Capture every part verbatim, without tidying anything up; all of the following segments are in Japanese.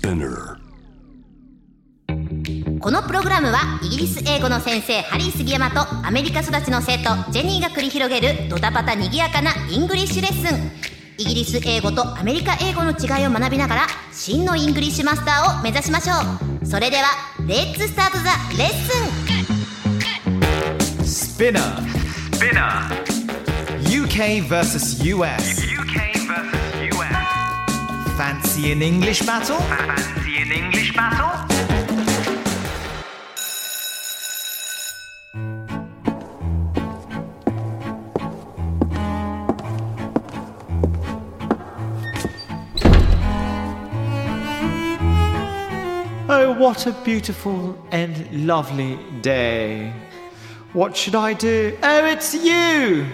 Spinner。 このプログラムはイギリス英語の先生ハリー杉山とアメリカ育ちの生徒ジェニーが繰り広げるドタパタにぎやかなイングリッシュレッスン。イギリス英語とアメリカ英語の違いを学びながら真のイングリッシュマスターを目指しましょう。それではレッツスタートザレッスン。 Spinner Spinner U K versus U S U K versus U S Fancy an English battle? Fancy an English battle? Oh, what a beautiful and lovely day. What should I do? Oh, it's you!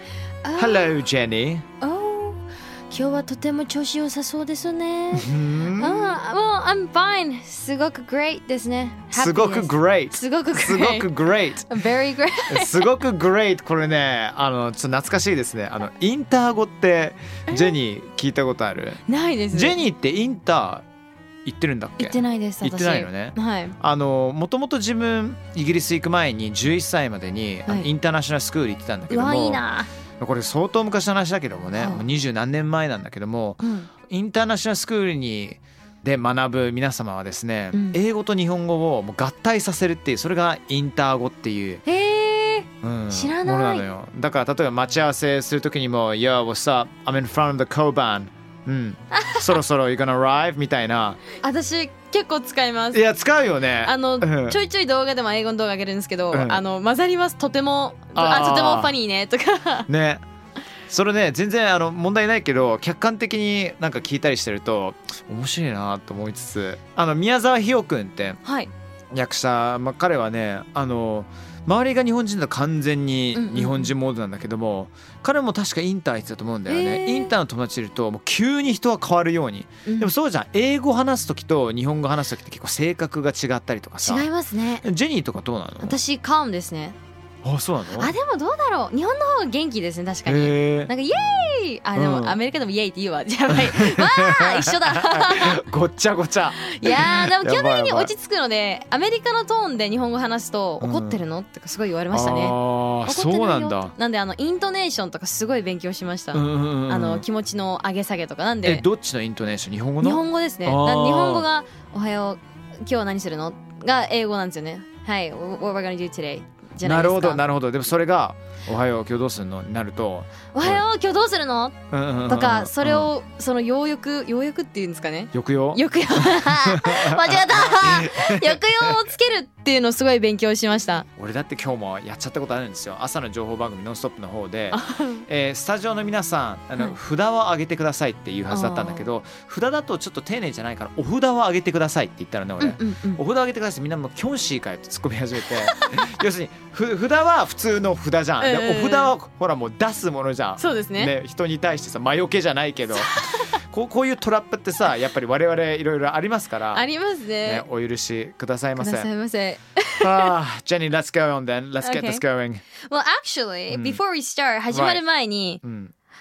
Hello, Jenny. Oh, 今日はとても調子良さそうですね。あ、もう I'm fine. すごく great ですね。 すごく great. すごく great. すごく great. Very great. すごく great. これね、あのちょっと懐かしいですね。あのインター語ってジェニー聞いたことある？ ないです。 ジェニーってインター行ってるんだっけ？ 行ってないです。 行ってないのね。 はい。 あのもともと自分イギリス行く前にじゅういっさいまでに、はい、あのインターナショナルスクール行ってたんだけども、 うわいいな。 これ相当昔の話だけどもね、もう二十何年前なんだけども、うん、インターナショナルスクールにで学ぶ皆様はですね、うん、英語と日本語をもう合体させるっていう、それがインター語っていう、 へー、 うん、 知らないものなのよ。だから例えば待ち合わせするときにも Yo, what's up? I'm in front of the Koban、うん、そろそろ you're gonna arrive みたいな。 私結構使います。 いや使うよね。 あの、うん、ちょいちょい動画でも英語の動画上げるんですけど、うん、あの混ざります。とてもああとてもファニーねとかね。それね全然あの問題ないけど、客観的になんか聞いたりしてると面白いなと思いつつ、あの宮沢ひよくんって役者、はい、まあ、彼はねあの周りが日本人だと完全に日本人モードなんだけども、うんうん、彼も確かインター行ってたと思うんだよね。インターの友達いるともう急に人は変わるように、うん、でもそうじゃん。英語話す時と日本語話す時って結構性格が違ったりとかさ。 違いますね。 ジェニーとかどうなの？ 私カームですね。 あ、そうなの？ あ、でもどうだろう。日本の方が元気ですね、確かに。なんかイエーイ。あ、でもアメリカでもイエーイって言うわ。やばい。わあ、一緒だ。 ごっちゃごちゃ。 いやー、でも基本的に落ち着くので、アメリカのトーンで日本語話すと、怒ってるのってすごい言われましたね。 ああ、そうなんだ。 なんであのイントネーションとかすごい勉強しました。あの気持ちの上げ下げとかなんで。 え、どっちのイントネーション？日本語の？ 日本語ですね。日本語がおはよう、今日は何するの？が英語なんですよね。はい、What we're gonna do today。 なるほどなるほど。でもそれがおはよう今日どうするのになると、 おはよう今日どうするのとか、それをその要約要約っていうんですかね。 抑揚抑揚間違った抑揚をつけるっていうのをすごい勉強しました。 俺だって今日もやっちゃったことあるんですよ。朝の情報番組ノンストップの方で、えー、スタジオの皆さんあの、はい、札を上げてくださいっていうはずだったんだけど、札だとちょっと丁寧じゃないからお札を上げてくださいって言ったらね俺、うんうんうん、お札を上げてくださいってみんなもうキョンシーかよって突っ込み始めて要するにふ札は普通の札じゃん、えー、でお札はほらもう出すものじゃん。 そうです ね, ね人に対してさ魔除けじゃないけどこ, うこういうトラップってさやっぱり我々いろいろありますからあります ね, ねお許しくださいませ。 くださいませ。 ah, Jenny, let's go on then. Let's get、okay. this going. Well, actually,、うん、before we start 始まる前に、right. うん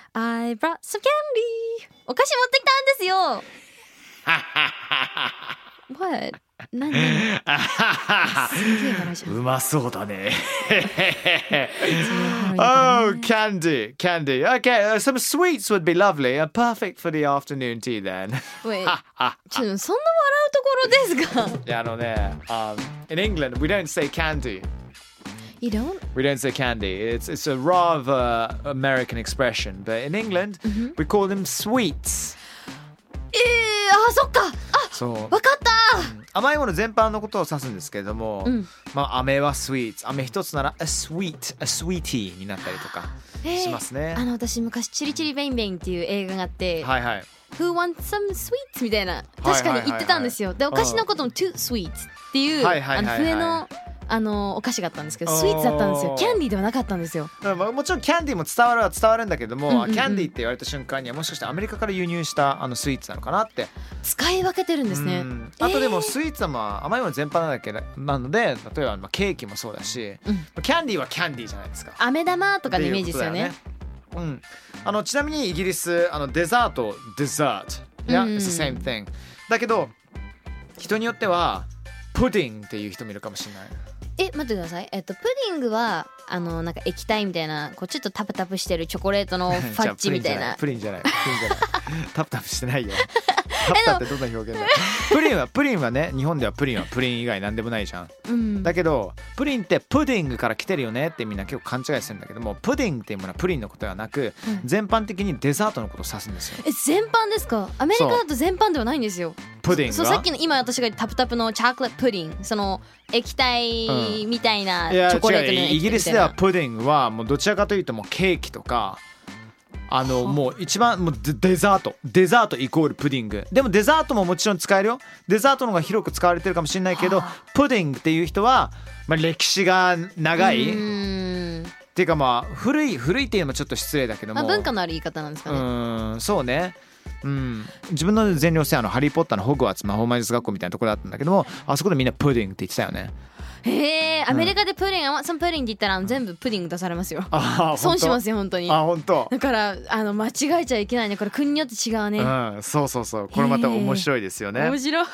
、I brought some candy お菓子持ってきたんですよ。What?何うまそうだね。Oh, candy, candy. Okay, some sweets would be lovely and perfect for the afternoon tea then. Wait, ちょっとそんな笑うところですか？ いやあのね、um, in England we don't say candy. You don't? We don't say candy. It's it's a rather American expression, but in England、mm-hmm. we call them sweets. えー、あ、そっか。あ、そう。わかった、 うん。甘いもの全般のことを指すんですけれども、うん、まあ飴はスイーツ、飴一つなら a sweet, a sweetie になったりとかしますね。 えー、あの私昔チリチリベインベインっていう映画があって、 はいはい。 Who wants some sweets みたいな確かに言ってたんですよ。でお菓子のことも too sweet っていうあの笛のあのお菓子があったんですけどスイーツだったんですよ。キャンディーではなかったんですよ。 まあ、もちろんキャンディーも伝わるは伝わるんだけども、うんうんうん、キャンディーって言われた瞬間にはもしかしてアメリカから輸入したあのスイーツなのかなって使い分けてるんですね。 あとでもスイーツはまあ甘いもの全般なんだけどなので例えばまあケーキもそうだし、うん、キャンディーはキャンディーじゃないですか。 飴玉とかのイメージですよね。 うん、あのちなみにイギリスあのデザートデザート、yeah, it's the same thing だけど人によってはプディングっていう人もいるかもしれない。 え待ってください。えっとプディングはあのなんか液体みたいなこうちょっとタプタプしてるチョコレートのファッジみたいな。 プリンじゃないプリンじゃないタプタプしてないよタプタプってどんな表現だよプリンはプリンはね日本ではプリンはプリン以外なんでもないじゃん、うん、だけどプリンってプディングから来てるよねってみんな結構勘違いするんだけども、プディングっていうものはプリンのことではなく、うん、全般的にデザートのことを指すんですよ。 え全般ですか？アメリカだと全般ではないんですよ。 プディングそうさっきの今私が言ったタプタプのチョコレートプディング、その液体みたいなチョコレートの液体みたいな、 イギリスではプディングはもうどちらかというともうケーキとかあのもう一番もうデザートデザートイコールプディング。でもデザートももちろん使えるよ。デザートの方が広く使われてるかもしれないけど、プディングっていう人は、まあ、歴史が長いっていうかまあ古い古いっていうのもちょっと失礼だけども、 まあ、文化のある言い方なんですかね。 うんそうね。うん、自分の全寮制あのハリーポッターのホグワーツ魔法魔術学校みたいなところだったんだけども、あそこでみんなプディングって言ってたよね。 へえ、アメリカでプディング、うん、そのプディングって言ったら全部プディング出されますよ。あ損しますよ本当に。 あ本当。 だからあの間違えちゃいけないね。これ国によって違うね。 うん、そうそうそう。これまた面白いですよね。 面白い。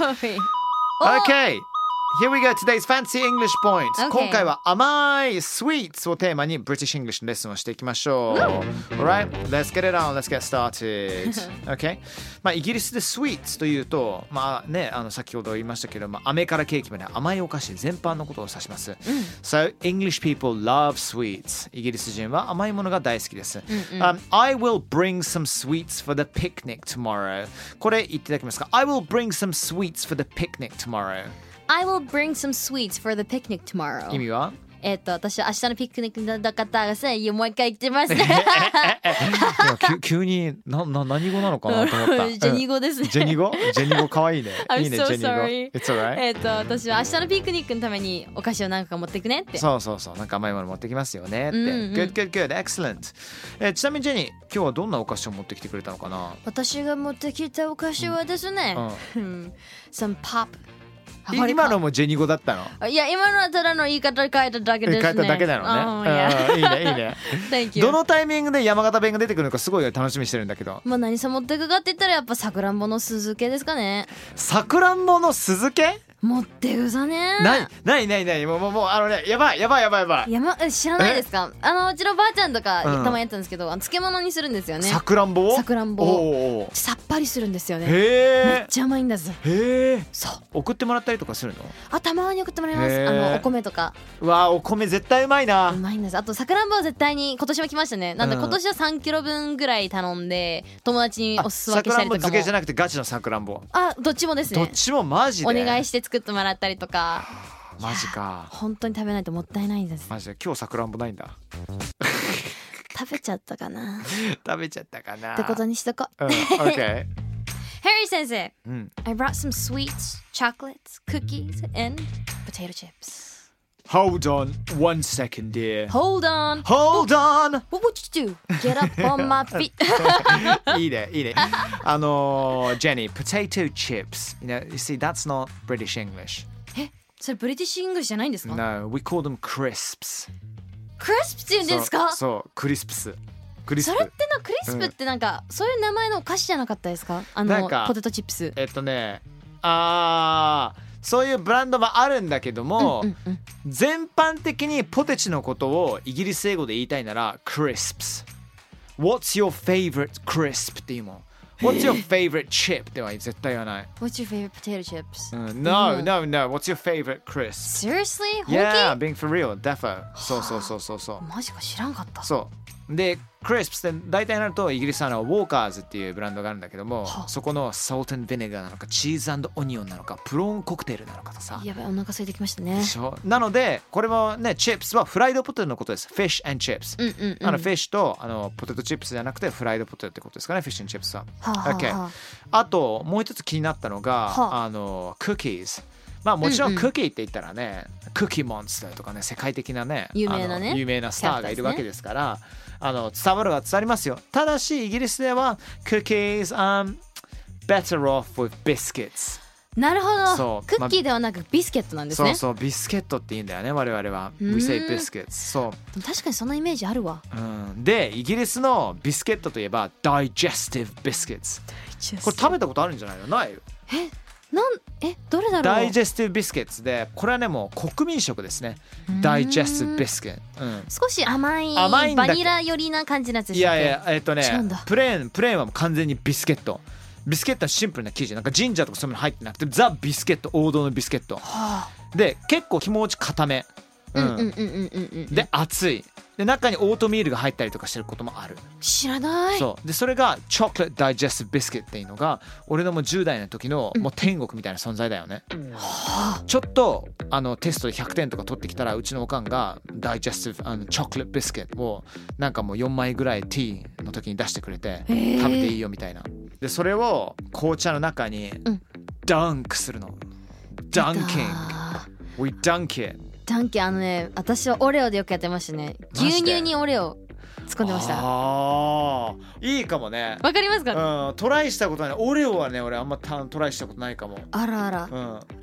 Okay. Here we go, today's fancy English point、okay. 今回は甘い sweets をテーマに British English のレッスンをしていきましょう。Alright, let's get it on, let's get started. Okay. まあイギリスで sweets というと、まあね、あの先ほど言いましたけど、まあ、飴からケーキまで甘いお菓子全般のことを指します。うん、so English people love sweets. イギリス人は甘いものが大好きです。うんうん um, I will bring some sweets for the picnic tomorrow. これ言っていただけますか？ I will bring some sweets for the picnic tomorrow.I will bring some sweets for the picnic tomorrow. 意味は？ えっと私は明日のピクニックの方がさ、もう一回言ってますね。 急になな何語なのかなと思った。 ジェニ語ですね。 ジェニ語？ジェニ語可愛いね。いいね I'm so ジェニ語。 sorry. It's alright. えっと私は明日のピクニックのためにお菓子を何か持っていくねって。 そうそうそう。なんか甘いもの持ってきますよねって。うんうん、good good good excellent。えちなみにジェニー、今日はどんなお菓子を持ってきてくれたのかな？ 私が持ってきたお菓子はですね、うん、some pop。 今のもジェニ語だったの？ いや今のはただの言い方変えただけですね。 変えただけなのね。Oh, yeah. いいねいいね。 Thank you. どのタイミングで山形弁が出てくるのかすごい楽しみにしてるんだけど。 まあ何さ持っていくかって言ったらやっぱさくらんぼの酢漬けですかね。 さくらんぼの酢漬け？ 持ってくさね。 ないないないないもうもうもうあのねやばいやばいやばいやばい。 やま知らないですか？あのうちのばあちゃんとかたまにやったんですけど、うん、漬物にするんですよね。 さくらんぼ？ さくらんぼ。さっぱりするんですよね。 へめっちゃ甘いんだぜ。 へえ。 そう。 送ってもらったりとかするの？ あたまに送ってもらいます。あのお米とか。 うわお米絶対うまいな。 うまいんです。あとさくらんぼは絶対に今年も来ましたね。なんで今年はさんキロぶんぐらい頼んで友達にお裾分けしたりとかも。さくらんぼ漬けじゃなくてガチのさくらんぼ。 あどっちもですね。 どっちもマジで。 お願いして作ってもらったりとか。 マジか。 本当に食べないともったいないんです。 マジで今日さくらんぼないんだ。 食べちゃったかな。 食べちゃったかな。 ってことにしとこう。 うん、OK。 Harry 先生、 うん、 I brought some sweets, chocolates, cookies, and potato chips.Hold on one second, dear. Hold on. Hold on. What would you do? Get up on my feet. いいね、いいね。あのー、Jenny, potato chips. You know, you see, that's not British English. え、それブリティッシュ・イングリッシュじゃないんですか？ No, we call them crisps. Crisps って言うんですか？ そう、そうクリスプス。クリスプ。 それってのクリスプってなんか、うん、そういう名前のお菓子じゃなかったですか？あのポテトチップス。 えっとね、あー。そういうブランドもあるんだけども、うんうんうん、全般的にポテチのことをイギリス英語で言いたいなら crisps What's your favorite crisp っていうもん。What's your favorite chip では絶対言わない。 What's your favorite potato chips、 うん、No, no, no What's your favorite crisp Seriously? Yeah, being for real, defo そうそうそうそうそうマジか知らんかった。 そうでクリスプスって大体になるとイギリスのウォーカーズっていうブランドがあるんだけども、そこのソルト&ビネガーなのかチーズ&オニオンなのかプローンコクテールなのかとさ。 やばいお腹空いてきましたね。 でしょ。なのでこれもねチップスはフライドポテトのことです。フィッシュ&チップス、うんうんうん、あのフィッシュとあのポテトチップスじゃなくてフライドポテトってことですかね。フィッシュ&チップスは、はあはあ OK。 あともう一つ気になったのが、はあ、あのクッキーズ。まあもちろんクッキーって言ったらね、うんうん、クッキーモンスターとかね世界的なね有名なね有名なスターがいるわけですから、あの伝わるは伝わりますよ。ただしイギリスでは cookies um better off with biscuits。 なるほど。クッキーではなくビスケットなんですね。 そうそうビスケットって言うんだよね我々は。 We say biscuits。 そう確かにそんなイメージあるわ、 うん、でイギリスのビスケットといえば digestive biscuits。 これ食べたことあるんじゃないの？ないよ。 えなんえどれだろう。 ダイジェスティブビスケッツで、これはねもう国民食ですね。ダイジェスティブビスケット、うん、 少し甘い甘いんだバニラ寄りな感じのやつでしたっけ。 いやいやえっとね違うんだ。 プレーンプレーンはもう完全にビスケット。ビスケットはシンプルな生地、なんかジンジャーとかそういうの入ってなくてザ・ビスケット、王道のビスケット、はあ、で結構気持ち固め、うんうんうんうんうんうん、で熱いで、中にオートミールが入ったりとかしてることもある。 知らない。 そうでそれがチョコレートダイジェスティブビスケットっていうのが俺のもうじゅう代の時のもう天国みたいな存在だよね、うん、ちょっとあのテストでひゃくてんとか取ってきたらうちのおかんがダイジェスティブあのチョコレートビスケットをなんかもうよんまいぐらいティーの時に出してくれて食べていいよみたいな。でそれを紅茶の中にダンクするの、ダンキング We dunk it。 ダンキあのね、私はオレオでよくやってましたね。牛乳にオレオ突っ込んでました。 ああ、いいかもね。 わかりますか？ うん、トライしたことない。オレオはね、俺あんまトライしたことないかも。 あらあら。 うん。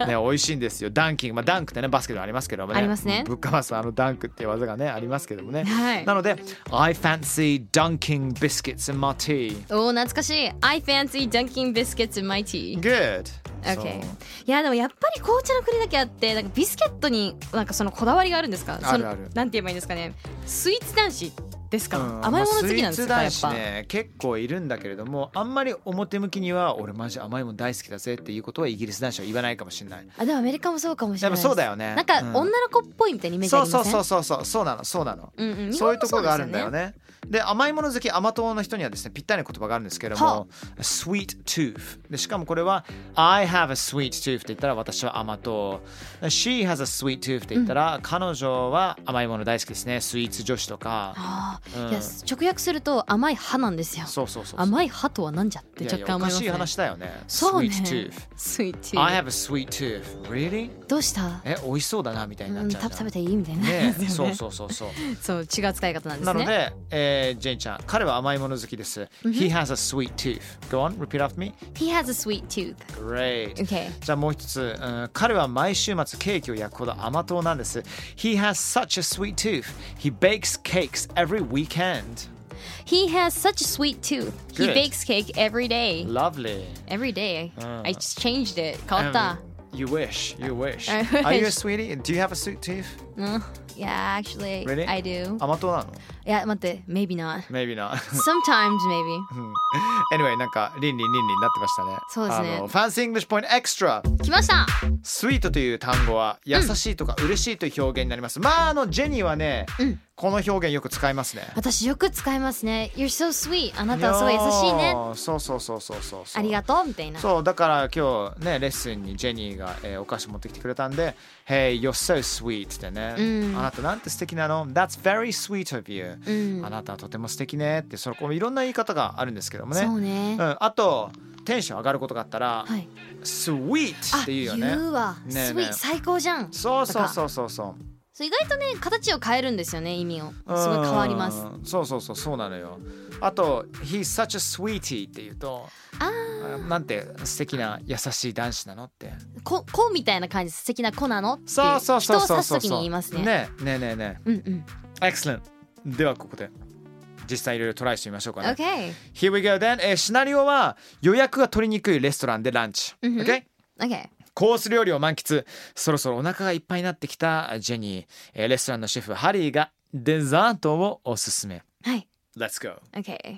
ね、美味しいんですよ。ダンキング、まあダンクってねバスケではありますけどもね。 ありますね。 ぶっかますあのダンクっていう技がねありますけどもね。 はい。 なので、I fancy dunking biscuits in my tea。 おお、懐かしい。I fancy dunking biscuits in my tea。 Good。 Okay. いやでもやっぱり紅茶の国だけあって、なんかビスケットになんかそのこだわりがあるんですか？ あるある。 なんて言えばいいんですかね。スイーツ男子ですか？うん、甘いもの好きなんですか？ まあ、スイーツ男子ね結構いるんだけれども、あんまり表向きには俺マジ甘いもの大好きだぜっていうことはイギリス男子は言わないかもしれない。 あでもアメリカもそうかもしれないです。 でもそうだよね。 なんか女の子っぽいみたいなイメージありません？ そうそうそうそうそうなのそうなの、うんうん、そういうところがあるんだよね。で甘いもの好き甘党の人にはですねぴったりな言葉があるんですけども sweet tooth で、しかもこれは I have a sweet tooth って言ったら私は甘党、 She has a sweet tooth って言ったら、うん、彼女は甘いもの大好きですね。スイーツ女子とか、あ、うん、いや直訳すると甘い歯なんですよ。 そうそうそうそう、 甘い歯とは何じゃって若干思いますね。 いやいやおかしい話だよね。 そうね Sweet tooth Sweet tooth I have a sweet tooth Really? どうしたえ美味しそうだなみたいになっちゃう、うん、 食べていいみたいな、 ね、そうそうそうそうそう違う使い方なんですね。 なので、えー、ジェインちゃん彼は甘いもの好きです、mm-hmm. He has a sweet tooth Go on, repeat after me He has a sweet tooth Great、 okay. じゃあもう一つ、うん、彼は毎週末ケーキを焼くほど甘党なんです。 He has such a sweet tooth He bakes cakes every weekend He has such a sweet tooth He Good. bakes cake every day Lovely Every day、うん、I just changed it 変わった、 um, You wish, you wish Are you a sweetie? Do you have a sweet tooth? No Yeah, actually, really? I do. 甘党なの？ いや、待って、maybe not. Maybe not. Sometimes, maybe. Anyway, なんか、リンリンリンリンになってましたね。 そうですね。 あの、Fancy English Point Extra! 来ました Sweet という単語は、優しいとか嬉しいという表現になります。うん、まあ、あの、ジェニーはね、うん、この表現よく使いますね。 私よく使いますね。You're so sweet. あなたはすごい優しいね。 そうそうそうそうそう。 ありがとうみたいな。 そう、だから今日ね、レッスンにジェニーが、えー、お菓子持ってきてくれたんで、Hey, you're so sweet ってね、うん、あなたなんて素敵なの That's very sweet of you、うん、あなたはとても素敵ねって、そこいろんな言い方があるんですけどもね。 そうね、 うん、あとテンション上がることがあったら、はい、sweet って言うよね。 言うわ、ねえねえ sweet 最高じゃん。 そうそうそうそうそう意外とね形を変えるんですよね、意味を。すごい変わります。 そうそうそうそうなのよ。あと He's such a sweetie って言うと、あなんて素敵な優しい男子なのって、 子子みたいな感じ、素敵な子なのってそうそうそうそうそう人を指す時に言いますね。 ねえねえねえねえ、うんうん、Excellent。 ではここで実際いろいろトライしてみましょうかね。 Okay. Here we go then、えー、シナリオは予約が取りにくいレストランでランチ、mm-hmm. OK? Okay. コース料理を満喫。そろそろお腹がいっぱいになってきたジェニー、えー、レストランのシェフハリーがデザートをおすすめ。 はい。 Let's go. Okay.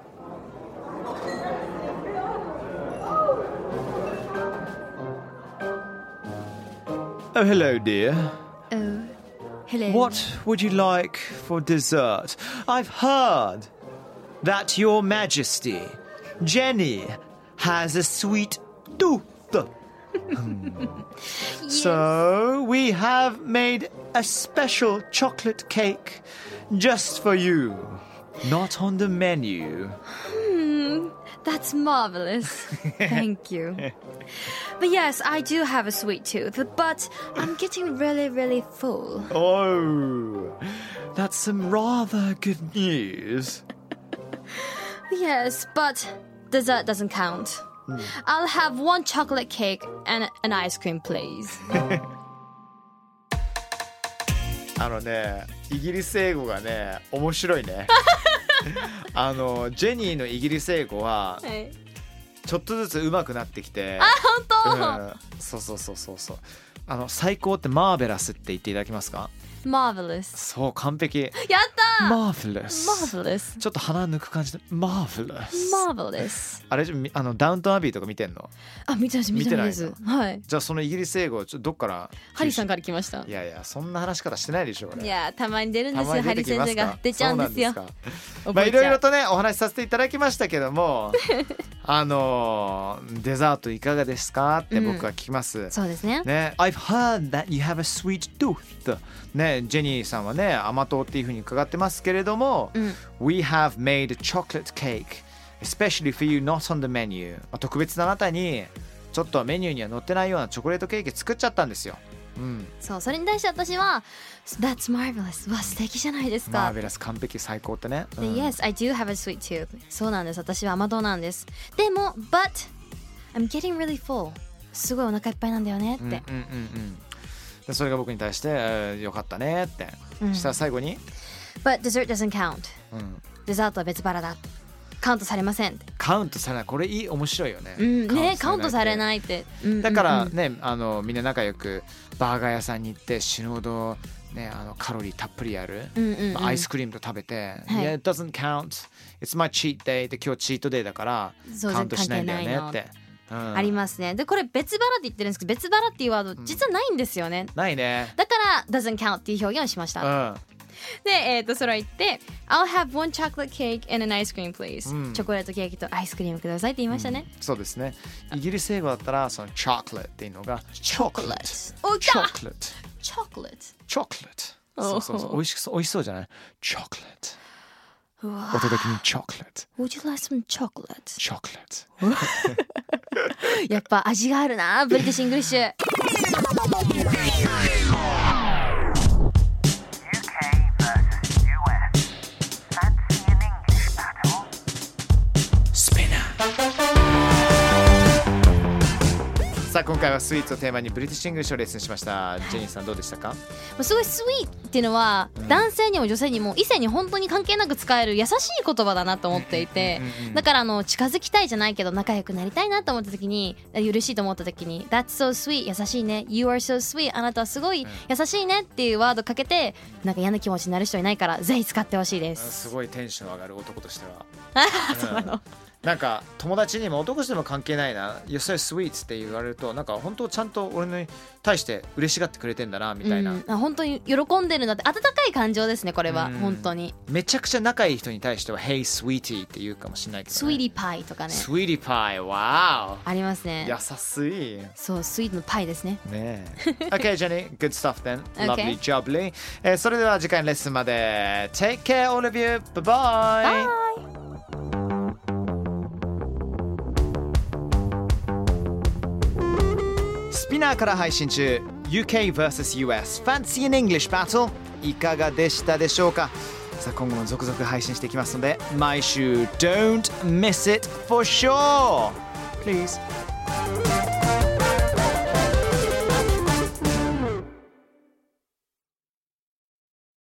Oh, hello, dear. Oh, hello. What would you like for dessert? I've heard that Your Majesty, Jenny, has a sweet tooth.Yes. So we have made a special chocolate cake just for you, not on the menu. Hmm, that's marvelous. Thank you. But yes, I do have a sweet tooth, but I'm getting really, really full. Oh, that's some rather good news. Yes, but dessert doesn't count.Mm. I'll have one chocolate cake and an ice cream, please. あのね、イギリス英語がね、面白いね。あのジェニーのイギリス英語は、はい、 ちょっとずつ上手くなってきて。 あ、本当、 うん、そうそうそうそうそう。あの最高ってマーベラスって言っていただけますか？ Marvelous。 そう、完璧。 やったー。 Marvelous。 Marvelous。 ちょっと鼻抜く感じで Marvelous。 Marvelous。 あれあのダウンタウンアビーとか見てんの？ あ、見てないです見てないです。はい。 じゃあそのイギリス英語ちょっとどっから？ ハリーさんから来ました。 いやいや、そんな話し方してないでしょ。 いや、たまに出るんですよ。ハリー先生が出ちゃうんですよ。 まあいろいろとねお話しさせていただきましたけどもあのデザートいかがですかって僕は聞きます、 うん、そうですね。 ね、I've heard that you have a sweet tooth。ね、ジェニーさんはね甘党っていう風に伺ってますけれども、うん、We have made a chocolate cake especially for you not on the menu。特別なあなたにちょっとメニューには載ってないようなチョコレートケーキ作っちゃったんですよ。うん、 そう、それに対して私は That's marvelous。 わ、素敵じゃないですか。 マーベラス、完璧、最高ってね、 うん、Yes, I do have a sweet tooth。 そうなんです、私は甘党なんです。でも But I'm getting really full。 すごいお腹いっぱいなんだよねって、うんうんうんうん、 でそれが僕に対して、えー、よかったねって、うん、したら最後に But dessert doesn't count、うん、デザートは別腹だ、カウントされませんって。 カウントされない、これいい、面白いよね、 うん、ね、カウントされないって、うんうんうん、 だからね、あのみんな仲良くバーガー屋さんに行って死ぬほど、ね、あのカロリーたっぷりある、うんうんうん、アイスクリームと食べて、はい、Yeah, it doesn't count It's my cheat day で今日チートデイだからカウントしないんだよねって、うん、ありますね。でこれ別腹って言ってるんですけど、別腹っていうワード実はないんですよね、 うん、ないね。 だから doesn't count っていう表現をしました、うん、で、えー、とそれを言って I'll have one chocolate cake and an ice cream please、うん、チョコレートケーキとアイスクリームくださいって言いましたね、 うん、そうですね。イギリス英語だったらその chocolate っていうのが chocolate chocolate chocolate chocolate chocolate そうそうそう、美味しそう、美味しそうじゃない chocolate。お届けにチョコレート。 Would you like some chocolate? チョコレート。やっぱ味があるな、ブリティッシュ・イングリッシュ。 さあ今回はスイーツをテーマにブリティッシュ・イングリッシュをレッスンしました。ジェニーさんどうでしたか？ すごいスイートっていうのは、うん、男性にも女性にも異性に本当に関係なく使える優しい言葉だなと思っていて、だからあの近づきたいじゃないけど仲良くなりたいなと思った時に、嬉しいと思った時に That's so sweet 優しいね You are so sweet あなたはすごい優しいねっていうワードかけて、なんか嫌な気持ちになる人いないからぜひ使ってほしいです。 すごいテンション上がる男としてはそうなの。 なんか友達にも男としても関係ないな You're so sweet って言われると、なんか本当ちゃんと俺に対して嬉しがってくれてんだなみたいな、うん、 あ本当に喜んでるんだって、温かい感情ですねこれは、うん、本当にめちゃくちゃ仲いい人に対しては Hey sweetie って言うかもしれないけど、ね、 Sweetie pie とかね。 Sweetie pie wow ありますね。 優しい。 そうスイートのパイですね。 ねえOK Jenny good stuff then lovely jubbly、えー、それでは次回のレッスンまで Take care all of you bye bye bye。 スピナーから配信中 ユーケー ブイエス ユーエス Fancy in English Battle いかがでしたでしょうか。さあ今後も続々配信していきますので毎週 Don't miss it for sure Please